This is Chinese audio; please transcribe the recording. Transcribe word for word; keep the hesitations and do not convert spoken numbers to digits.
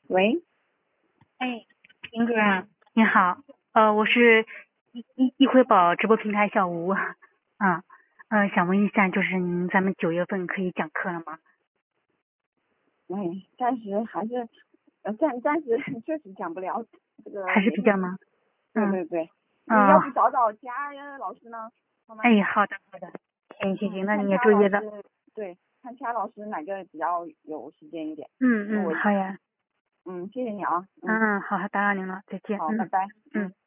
喂， 哎，英哥啊，你好，呃，我是易易易辉宝直播平台小吴，啊，呃，想问一下，就是您咱们九月份可以讲课了吗？ 哎，暂时还是，呃，暂暂时确实讲不了这个还是学生。 比较忙？嗯对对对，你要嗯， 不找找其他老师呢？好吗？ 哎，好的好的，行行嗯， 行，那你也看其他注意了， 老师，对，看其他老师哪个比较有时间一点。 嗯嗯， 因为我， 好呀， 嗯，谢谢你啊，嗯， 嗯，好，打扰您了，再见， 好，拜嗯拜，嗯。 嗯。